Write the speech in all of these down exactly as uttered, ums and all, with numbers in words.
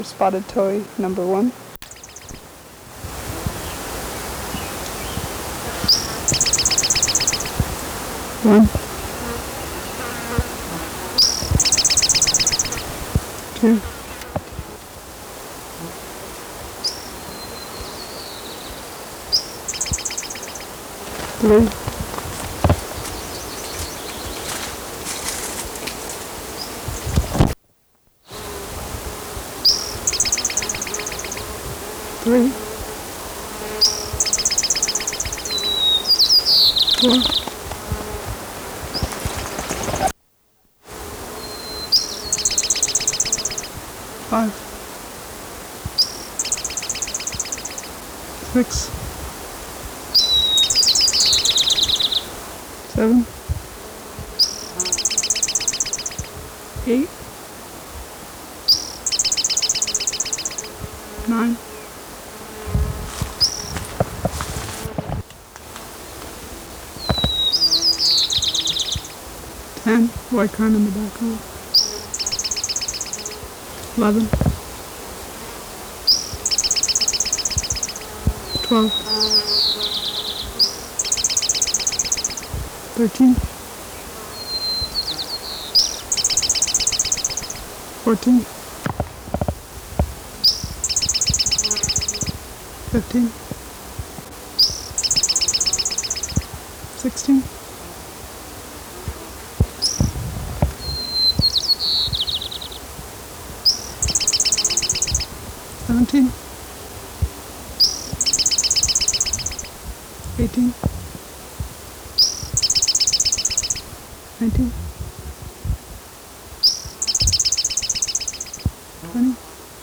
Spotted toy number one. One, two, three, three, four, five, six, seven, eight, nine, ten, white crown in the background, eleven, twelve, thirteen, fourteen, fifteen, sixteen, seventeen, eighteen, nineteen, twenty,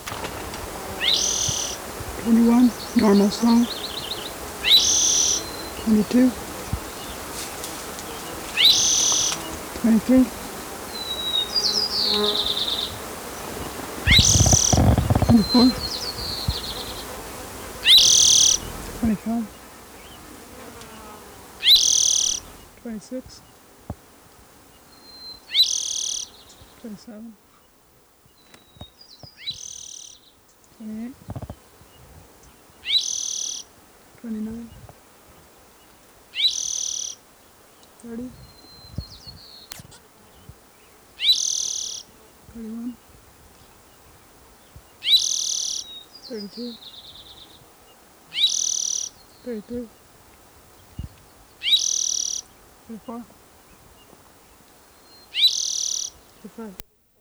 twenty-one, normal song, twenty-two, twenty-three, twenty-four, twenty-five, twenty-six, twenty-seven, twenty-eight, twenty-nine, thirty, thirty-one, thirty-two, thirty-three, thirty-four, thirty-five.